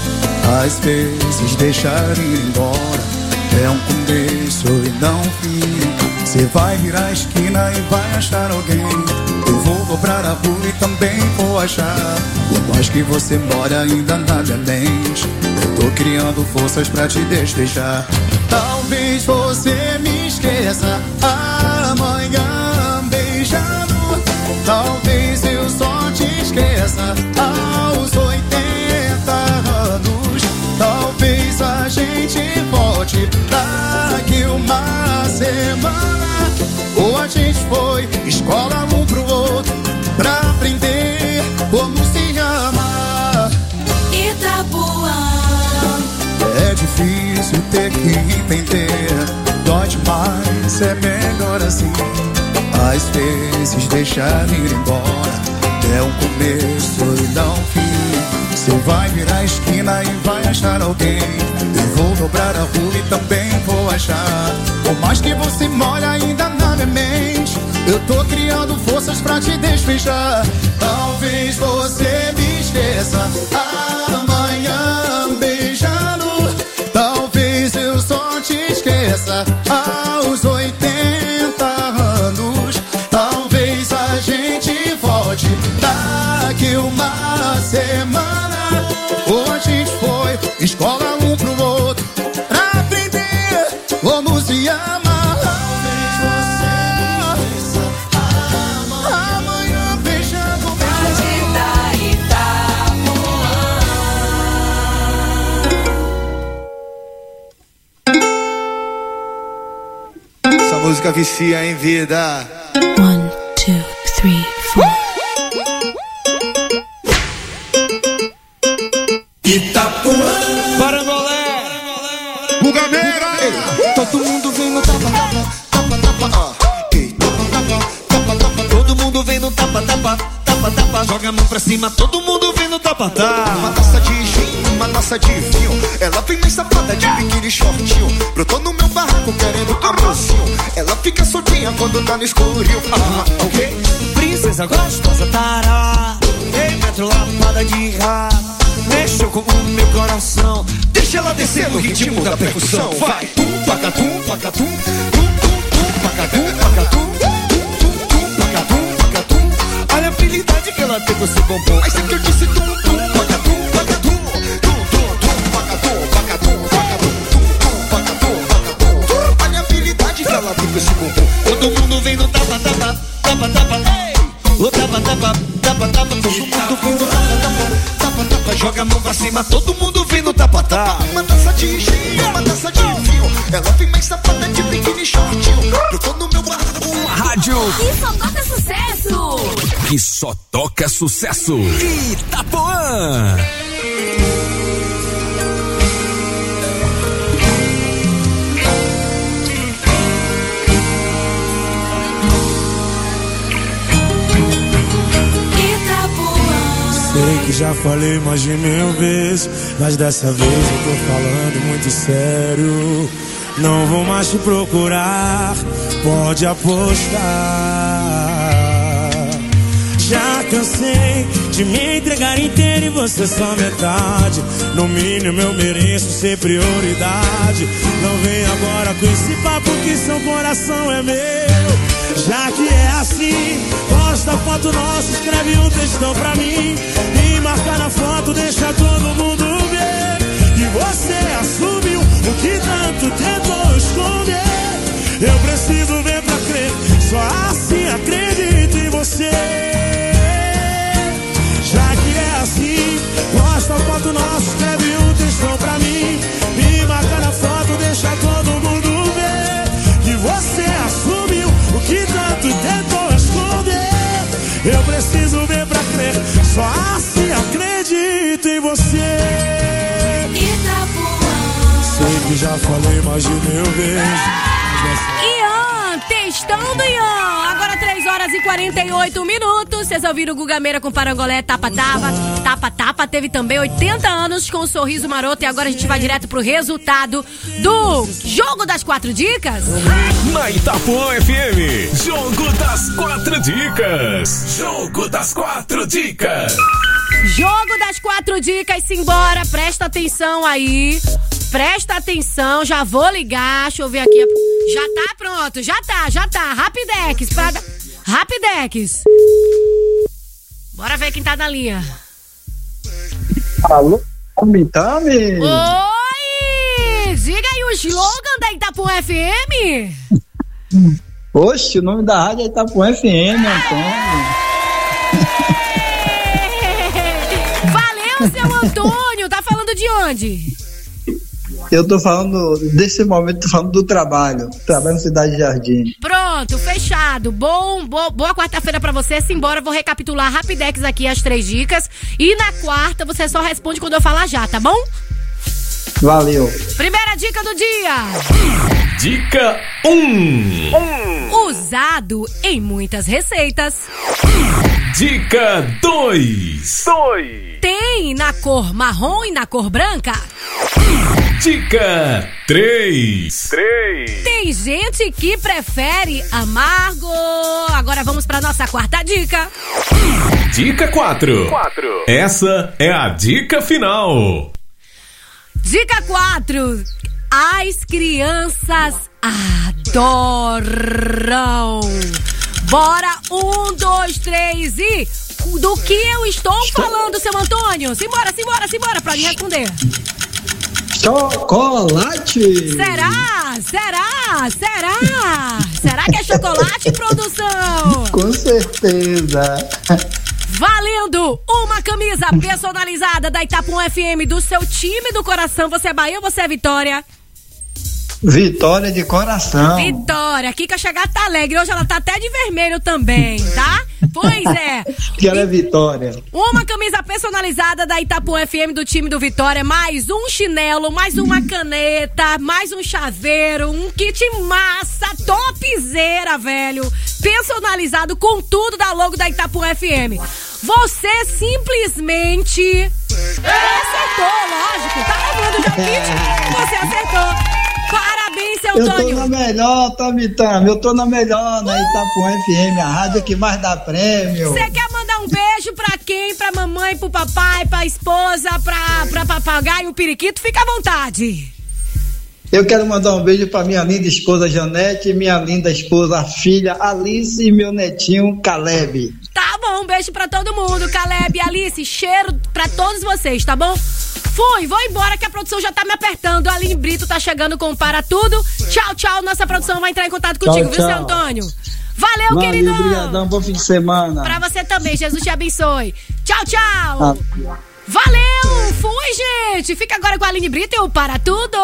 Às vezes deixar ir embora é um começo e não um fim. Você vai virar a esquina e vai achar alguém. Eu vou dobrar a rua e também vou achar. Por mais que você mora ainda na minha mente, eu tô criando forças pra te despejar. Talvez você me esqueça amanhã beijando. Talvez eu só te esqueça aos oitenta anos. Talvez a gente volte daqui uma semana. Ou a gente foi escola um pro outro pra aprender como se ama. Itapuã. É difícil ter que entender, dói demais, é melhor assim. Às vezes deixar ir embora é um começo e não um fim. Você vai virar a esquina e vai achar alguém. Eu vou dobrar a rua e também vou achar. Por mais que você mora ainda na minha mente, eu tô criando forças pra te despejar. Talvez você me esqueça amanhã beijando. Talvez eu só te esqueça aos oitenta anos. Talvez a gente volte daqui uma semana. Ou a gente foi escola um pro outro pra aprender como se ama. Talvez você amanhã beijando Essa música vicia em vida. One, two, three, four. Itapuã, Parangolé, Bugameira. Todo mundo vem no tapa, tapa, tapa, tapa, ó. Ei, tapa, tapa, tapa, tapa. Todo mundo vem no tapa, tapa, tapa, tapa. Joga a mão pra cima, todo mundo vem no tapa, tapa. Uma taça de gin, uma taça de vinho. Ela vem mais safada de biquíni shortinho. Brotou no meu barraco querendo amorzinho. Ela fica soltinha quando tá no escurinho. Ah, ok? Princesa gostosa, tará. Ei, metro lapada de rabo. Mexeu com o meu coração. Deixa ela descer no ritmo da percussão. Vai, tum, pacatum, pacatum. Tum, tum, tum, pacatum, pacatum. Tum, tum, tum, pacatum, pacatum. Olha a habilidade que ela tem com esse bombom. Aí sempre eu disse tum, tum, pacatum, pacatum. Tum, tum, tum, pacatum, pacatum, pacatum. Tum, tum, pacatum, pacatum. Olha a habilidade que ela tem com esse bombom. Todo mundo vem no tapa, tapa, tapa, tapa. Ei! O tapa, tapa, tapa, tapa. Todo mundo vem no tapa, tapa, tapa, tapa. Joga a mão pra cima, todo mundo vem no tapa, tapa. Uma taça de gin, uma taça de vinho. Ela vem mais safada de biquíni shortinho. Eu tô no meu barraco. Uma rádio Que só toca sucesso. que só toca sucesso. Itapuã. Sei que já falei mais de mil vezes, mas dessa vez eu tô falando muito sério. Não vou mais te procurar, pode apostar. Já cansei de me entregar inteiro e você só metade. No mínimo eu mereço ser prioridade. Não vem agora com esse papo que seu coração é meu. Já que é assim, posta foto nossa, escreve um textão pra mim e marca na foto, deixa todo mundo ver que você assumiu o que tanto tentou esconder. Eu preciso ver pra crer, só assim acredito em você. Já que é assim, posta foto nossa, escreve um textão pra mim e marca na foto, deixa todo mundo ver que você assumiu o que tanto tentou esconder. Eu preciso ver pra crer, só assim acredito em você. Itapuã. Sei que já falei mais de mil vezes. Ian, textão do Ian. Agora três horas e quarenta e oito minutos. Vocês ouviram o Guga Meira com Parangolé, tapa, tapa, tapa, tapa. Papa teve também oitenta anos com um sorriso maroto e agora a gente vai direto pro resultado do Jogo das Quatro Dicas. Na Itapuã F M, Jogo das Quatro Dicas. Jogo das Quatro Dicas. Jogo das Quatro Dicas, simbora, presta atenção aí. Presta atenção, já vou ligar, deixa eu ver aqui. Já tá pronto, já tá, já tá. Rapidex, pra... Rapidex. Bora ver quem tá na linha. Alô, Tami? Oi! Diga aí o slogan da Itapuã F M. Oxe, o nome da rádio é Itapuã F M, Antônio. Valeu, seu Antônio. Tá falando de onde? Eu tô falando, desse momento, tô falando do trabalho. Trabalho na Cidade Jardim. Pronto, fechado. Bom, bo, boa quarta-feira pra você. Simbora, vou recapitular rapidex aqui as três dicas. E na quarta você só responde quando eu falar já, tá bom? Valeu. Primeira dica do dia. Dica um. um. Usado em muitas receitas. Dica dois. Tem na cor marrom e na cor branca. Dica três. Tem gente que prefere amargo. Agora vamos pra nossa quarta dica. Dica quatro. Essa é a dica final. Dica quatro. As crianças adoram. Bora, um, dois, três e... Do que eu estou falando, seu Antônio? Simbora, simbora, simbora, pra me responder. Chocolate! Será? Será? Será? Será que é chocolate, produção? Com certeza. Valendo uma camisa personalizada da Itapuã F M do seu time do coração. Você é Bahia ou você é Vitória? Vitória de coração. Vitória. Kika Chegar tá alegre. Hoje ela tá até de vermelho também, tá? Pois é. Que ela é Vitória. Uma camisa personalizada da Itapuã F M do time do Vitória, mais um chinelo, mais uma caneta, mais um chaveiro, um kit massa, topzera, velho. Personalizado com tudo da logo da Itapuã F M. Você simplesmente acertou, lógico. Tá levando já kit? Você acertou. Parabéns, seu Antônio. Eu tô na melhor, Tami Tami. Eu tô na melhor, na Itapuã F M, a rádio que mais dá prêmio. Você quer mandar um beijo pra quem? Pra mamãe, pro papai, pra esposa, pra, pra papagaio, o periquito? Fica à vontade. Eu quero mandar um beijo pra minha linda esposa Janete, minha linda esposa, filha Alice e meu netinho Caleb. Tá bom, um beijo pra todo mundo, Caleb e Alice. Cheiro pra todos vocês, tá bom? Fui, vou embora que a produção já tá me apertando. A Aline Brito tá chegando com Para Tudo. Tchau, tchau. Nossa produção vai entrar em contato contigo, tchau, viu, seu Antônio? Valeu, Valeu querido. Obrigadão, bom fim de semana. Pra você também, Jesus te abençoe. Tchau, tchau. Ah. Valeu, fui, gente. Fica agora com a Aline Brito e o Para Tudo.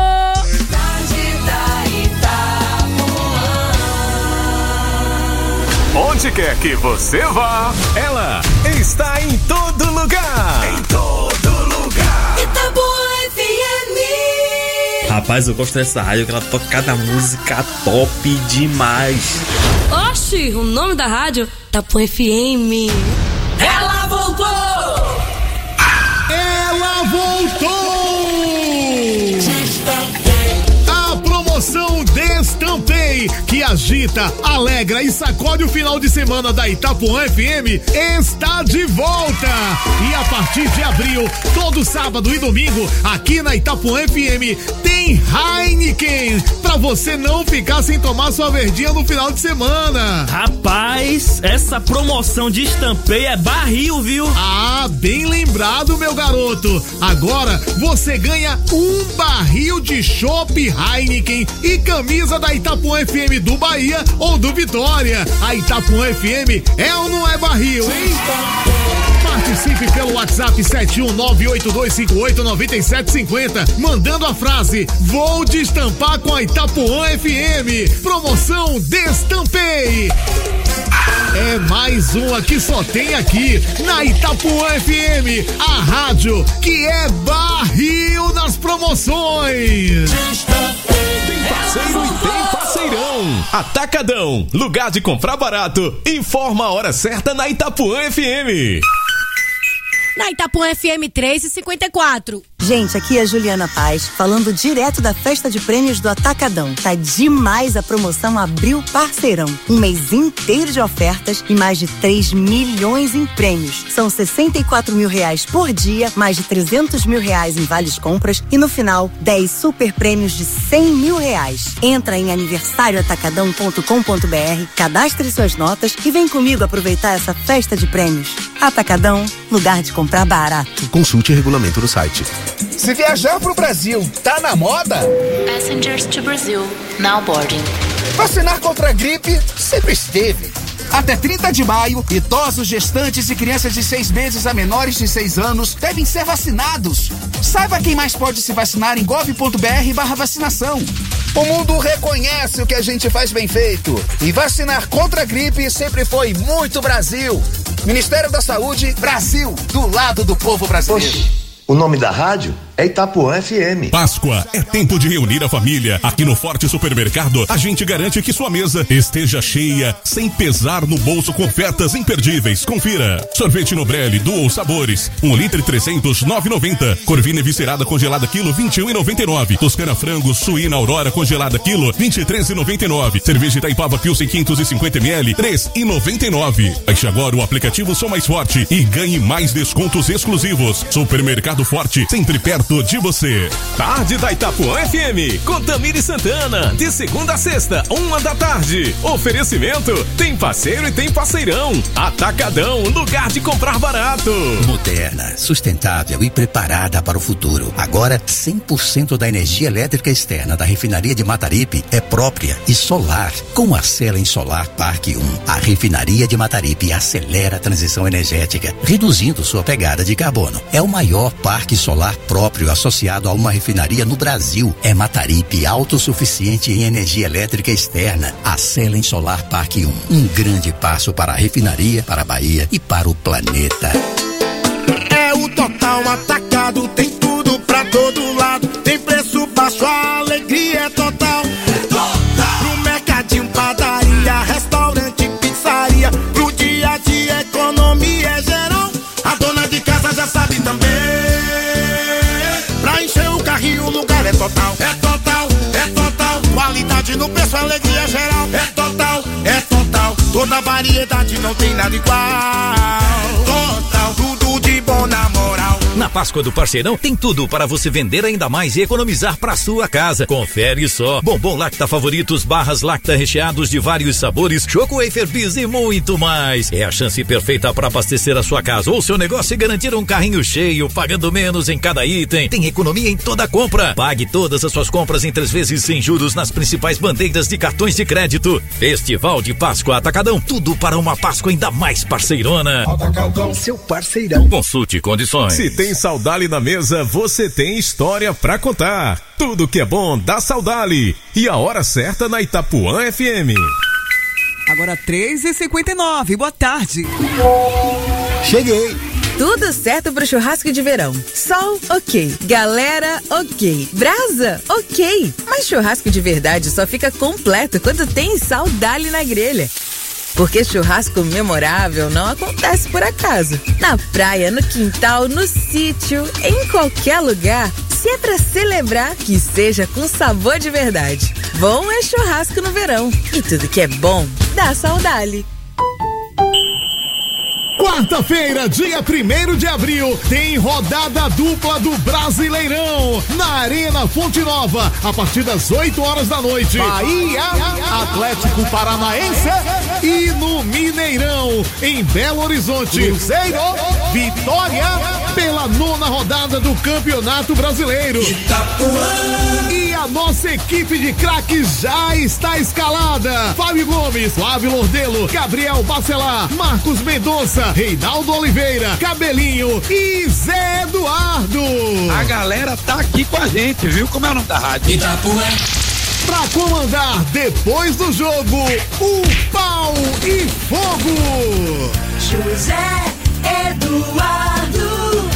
Onde quer que você vá, ela está em todo lugar. Em todo lugar. Itapuã F M. Rapaz, eu gosto dessa rádio que ela toca cada música top demais. Oxi, o nome da rádio Itapuã F M. Ela voltou! Ela voltou! A promoção Destampei, que agita, alegra e sacode o final de semana da Itapuã F M, está de volta! E a partir de abril, todo sábado e domingo, aqui na Itapuã F M, tem Heineken, pra você não ficar sem tomar sua verdinha no final de semana. Rapaz, essa promoção de Estampei é barril, viu? Ah, bem lembrado, meu garoto. Agora você ganha um barril de chopp Heineken e camisa da Itapuã F M do Bahia ou do Vitória. A Itapuã F M é ou não é barril, hein? Participe pelo WhatsApp sete um nove oito dois cinco oito nove sete cinco zero, mandando a frase: vou destampar com a Itapuã F M. Promoção Destampei. É mais uma que só tem aqui na Itapuã F M, a rádio que é barril nas promoções. Tem parceiro e tem parceirão. Atacadão, lugar de comprar barato. Informa a hora certa na Itapuã F M. na Itapuã F M três e cinquenta e quatro. Gente, aqui é a Juliana Paz, falando direto da festa de prêmios do Atacadão. Tá demais a promoção Abril Parceirão. Um mês inteiro de ofertas e mais de três milhões em prêmios. São sessenta e quatro mil reais por dia, mais de trezentos mil reais em vales compras e no final, dez super prêmios de cem mil reais. Entra em aniversário atacadão ponto com ponto b r, cadastre suas notas e vem comigo aproveitar essa festa de prêmios. Atacadão, lugar de comprar barato. Consulte o regulamento no site. Se viajar pro Brasil tá na moda? Passengers to Brazil, now boarding. Vacinar contra a gripe sempre esteve. Até trinta de maio, idosos, gestantes e crianças de seis meses a menores de seis anos devem ser vacinados. Saiba quem mais pode se vacinar em gov ponto b r barra vacinação. O mundo reconhece o que a gente faz bem feito. E vacinar contra a gripe sempre foi muito Brasil. Ministério da Saúde, Brasil, do lado do povo brasileiro. Oxi. O nome da rádio é Itapuã F M. Páscoa é tempo de reunir a família. Aqui no Forte Supermercado, a gente garante que sua mesa esteja cheia, sem pesar no bolso, com ofertas imperdíveis. Confira. Sorvete Nobrelli, Dual Sabores, um litro e trezentos, nove e noventa. Corvina viscerada congelada quilo, vinte e um e noventa e nove. Toscana frango, suína Aurora congelada quilo, vinte e três e noventa e nove. Cerveja Itaipava Pilsen quinhentos e cinquenta mililitros, três e noventa e nove. Baixe agora o aplicativo Sou Mais Forte e ganhe mais descontos exclusivos. Supermercado Forte, sempre perto de você. Tarde da Itapuã F M, com Tamiri Santana, de segunda a sexta, uma da tarde. Oferecimento, tem parceiro e tem parceirão. Atacadão, lugar de comprar barato. Moderna, sustentável e preparada para o futuro. Agora, cem por cento da energia elétrica externa da refinaria de Mataripe é própria e solar. Com a Selen Solar Parque um, a refinaria de Mataripe acelera a transição energética, reduzindo sua pegada de carbono. É o maior parque solar próprio associado a uma refinaria no Brasil. É Mataripe autossuficiente em energia elétrica externa. A Selen Solar Parque um. Um grande passo para a refinaria, para a Bahia e para o planeta. É o Total Atacado, tem tudo pra todo lado. Tem preço baixo, a alegria é total. É total. Pro mercadinho, padaria, restaurante, pizzaria. Pro dia a dia, economia é geral. A dona de casa já sabe também. Pra encher o carrinho, o lugar é total. É total, é total. Qualidade no preço, alegria é geral. É total, é total. Toda variedade, não tem nada igual. Total, tudo de bom na moral. Na Páscoa do Parceirão tem tudo para você vender ainda mais e economizar para sua casa. Confere só. Bombom Lacta Favoritos, barras Lacta recheados de vários sabores, Choco Wafer Bis e muito mais. É a chance perfeita para abastecer a sua casa ou seu negócio e garantir um carrinho cheio, pagando menos em cada item. Tem economia em toda compra. Pague todas as suas compras em três vezes sem juros nas principais bandeiras de cartões de crédito. Festival de Páscoa Atacadão. Tudo para uma Páscoa ainda mais parceirona. Atacadão, seu parceirão. Consulte condições. Se tem Saudali na mesa, você tem história pra contar. Tudo que é bom dá Saudali. E a hora certa na Itapuã F M. Agora três e cinquenta e nove, boa tarde. Cheguei. Tudo certo pro churrasco de verão. Sol, ok. Galera, ok. Brasa, ok. Mas churrasco de verdade só fica completo quando tem Saudali na grelha. Porque churrasco memorável não acontece por acaso. Na praia, no quintal, no sítio, em qualquer lugar. Se é pra celebrar, que seja com sabor de verdade. Bom é churrasco no verão. E tudo que é bom, dá Saudali. Quarta-feira, dia primeiro de abril, tem rodada dupla do Brasileirão na Arena Fonte Nova, a partir das oito horas da noite. Bahia, Atlético Paranaense e no Mineirão, em Belo Horizonte, Cruzeiro, Vitória, pela nona rodada do Campeonato Brasileiro. E a nossa equipe de craques já está escalada. Fábio Gomes, Flávio Lordelo, Gabriel Bacelar, Marcos Mendonça, Reinaldo Oliveira, Cabelinho e Zé Eduardo. A galera tá aqui com a gente, viu? Como é o nome da rádio? Itapuã. Pra comandar depois do jogo, o pau e fogo. José Eduardo. É isso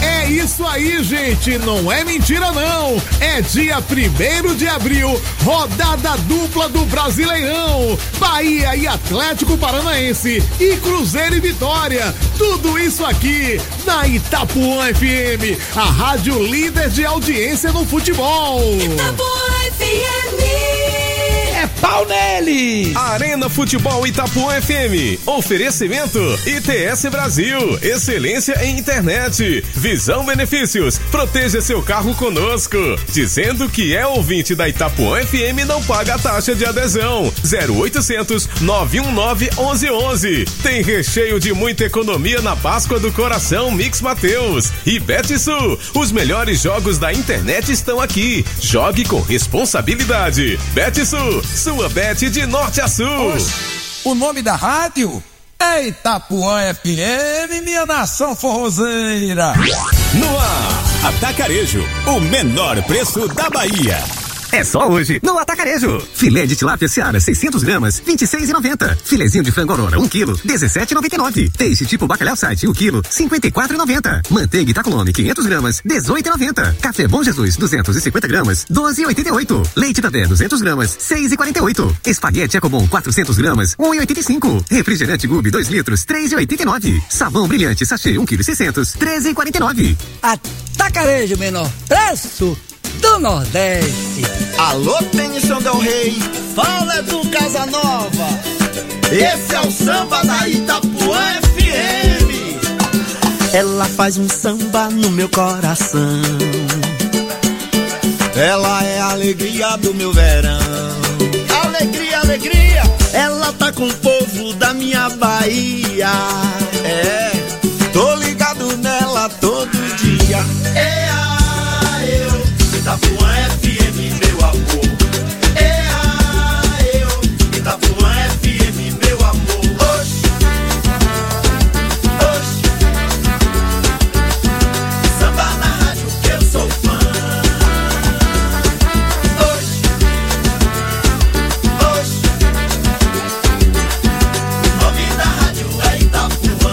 Isso aí, gente, não é mentira não. É dia primeiro de abril, rodada dupla do Brasileirão. Bahia e Atlético Paranaense e Cruzeiro e Vitória. Tudo isso aqui na Itapuã F M, a rádio líder de audiência no futebol. Itapuã F M. É pau nele! Arena Futebol Itapuã F M. Oferecimento I T S Brasil. Excelência em internet. Visão Benefícios. Proteja seu carro conosco. Dizendo que é ouvinte da Itapuã F M, não paga a taxa de adesão. zero oitocentos, nove um nove, onze onze. Tem recheio de muita economia na Páscoa do Coração Mix Mateus. E Betsul. Os melhores jogos da internet estão aqui. Jogue com responsabilidade. Betsul. Sua bet de norte a sul. Oxe, o nome da rádio é Itapuã F M, minha nação forrozeira. No ar, Atacarejo, o menor preço da Bahia. É só hoje, no Atacarejo. Filé de tilápia Seara, seiscentos gramas, vinte e seis e noventa. Filezinho de frango Aurora, um quilo, dezessete e noventa e nove. Peixe tipo bacalhau site, um quilo, cinquenta e quatro e noventa. Manteiga Itacolome, quinhentos gramas, dezoito e noventa. Café Bom Jesus, duzentos e cinquenta gramas, doze e oitenta e oito. Leite Tadé, duzentos gramas, seis e quarenta e oito. Espaguete Ecobom, quatrocentos gramas, um e oitenta e cinco. Refrigerante Gube, dois litros, três e oitenta e nove. Sabão Brilhante Sachê, um quilo e seiscentos, treze e quarenta e nove. Atacarejo, menor preço do Nordeste. Alô, Tennyson Del Rey, fala do Casanova. Esse é o samba da Itapuã F M. Ela faz um samba no meu coração. Ela é a alegria do meu verão. Alegria, alegria. Ela tá com o povo da minha Bahia. É, tô ligado nela todo dia. É a eu. Itapuã F M, meu amor. É a eu. Itapuã F M, meu amor. Oxi, oxi. Samba na rádio que eu sou fã. Oxi, oxi. O nome da rádio é Itapuã.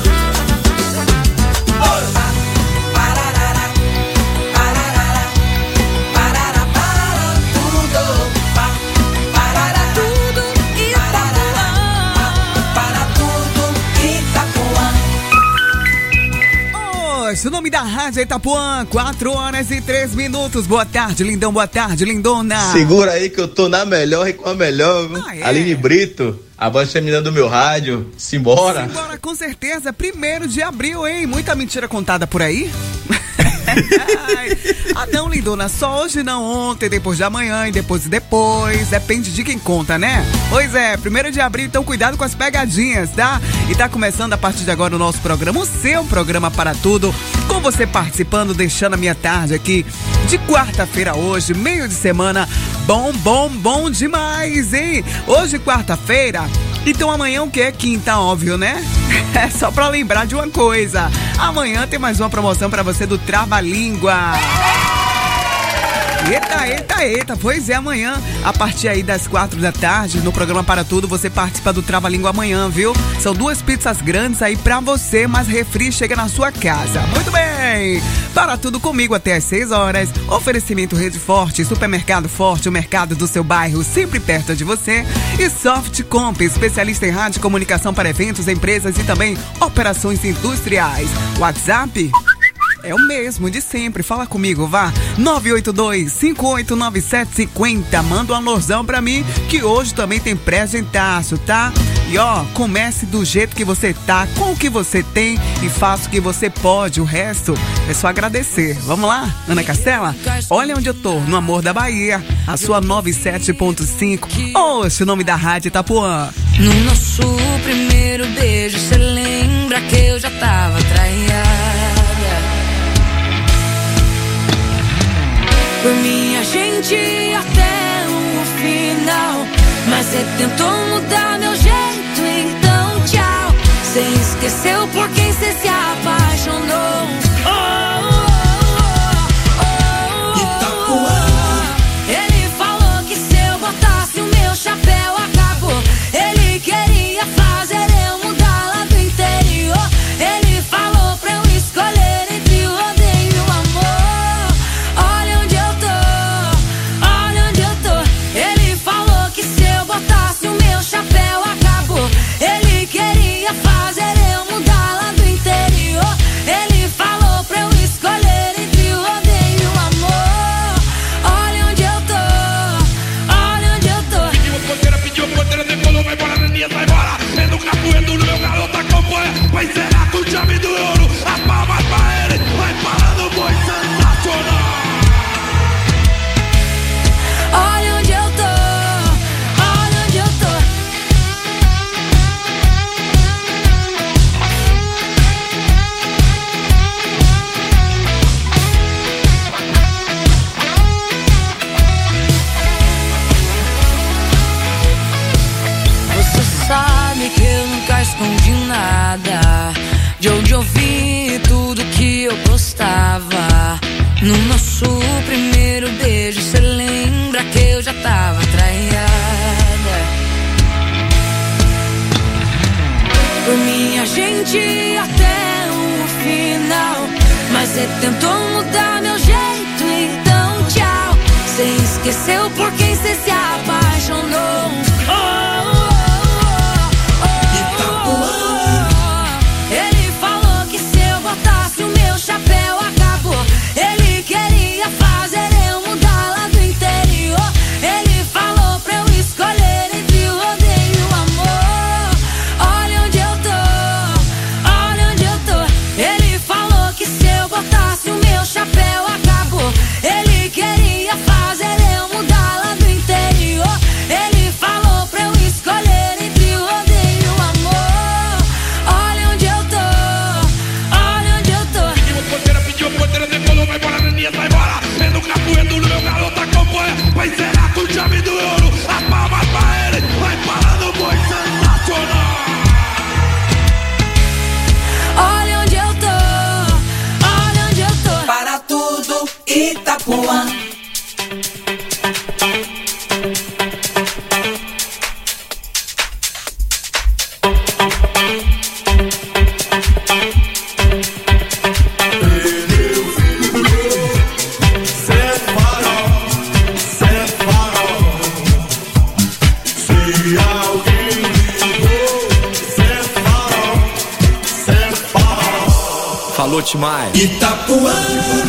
O nome da rádio é Itapuã, quatro horas e três minutos. Boa tarde, lindão, boa tarde, lindona. Segura aí que eu tô na melhor e com a melhor, viu? Ah, é? Aline Brito, a voz feminina do meu rádio. Simbora. Simbora, com certeza. Primeiro de abril, hein? Muita mentira contada por aí. Ah não, lindona, só hoje não, ontem, depois de amanhã e depois e depois, depende de quem conta, né? Pois é, primeiro de abril, então cuidado com as pegadinhas, tá? E tá começando a partir de agora o nosso programa, o seu programa para tudo, com você participando, deixando a minha tarde aqui, de quarta-feira hoje, meio de semana, bom, bom, bom demais, hein? Hoje, quarta-feira, então amanhã o que é quinta, óbvio, né? É só pra lembrar de uma coisa, amanhã tem mais uma promoção pra você do Trava-Língua. Eita, eita, eita, pois é, amanhã, a partir aí das quatro da tarde, no programa Para Tudo, você participa do Trava-Língua amanhã, viu? São duas pizzas grandes aí pra você, mas refri chega na sua casa. Muito bem! Para Tudo comigo até às seis horas. Oferecimento Rede Forte, Supermercado Forte, o mercado do seu bairro, sempre perto de você. E Soft Comp, especialista em rádio e comunicação para eventos, empresas e também operações industriais. WhatsApp é o mesmo de sempre, fala comigo, vá, nove oito dois, cinco oito nove sete cinco zero, manda um alorzão pra mim, que hoje também tem presentaço, tá? E ó, comece do jeito que você tá, com o que você tem e faça o que você pode, o resto é só agradecer. Vamos lá, Ana Castela? Olha onde eu tô, no Amor da Bahia, a sua noventa e sete ponto cinco, ouça o nome da rádio Itapuã. No nosso primeiro beijo, cê lembra que eu já tava traída? Por mim a gente ia até o final, mas cê tentou mudar meu jeito, então tchau. Cê esqueceu por quem cê se apaixonou. Oh, oh, oh, oh, Itapuã. Ele falou que se eu botasse o meu chapéu acabou. Ele queria fazer eu mudar lá do interior. Ele falou pra eu escolher entre o rodeio No nosso primeiro beijo, cê lembra que eu já tava traiada. Por mim a gente ia até o final, mas cê tentou mudar meu jeito, então tchau. Cê esqueceu por quem cê se apaixonou. Oh, oh, oh, oh, oh. Ele falou que se eu botasse o meu chapéu acabou. Ele queria fazer eu mudar lá do interior. Ele falou pra eu escolher entre o odeio e o amor. Olha onde eu tô, olha onde eu tô. Ele falou que se eu botasse o meu chapéu acabou. Ele queria fazer eu mudar lá do interior. Ele falou pra eu escolher entre o odeio e o amor. Olha onde eu tô, olha onde eu tô. Pediu porteira, pediu porteira, decolou, vai embora, Neninha, vai embora. Vendo o capoeiro no meu garoto acompanha. Vai encerrar com o chave do ouro. As palmas pra ele, vai parando o boi sensacional. Olha onde eu tô, olha onde eu tô. Para tudo, Itapuã. Falou, Timai. Itapuã.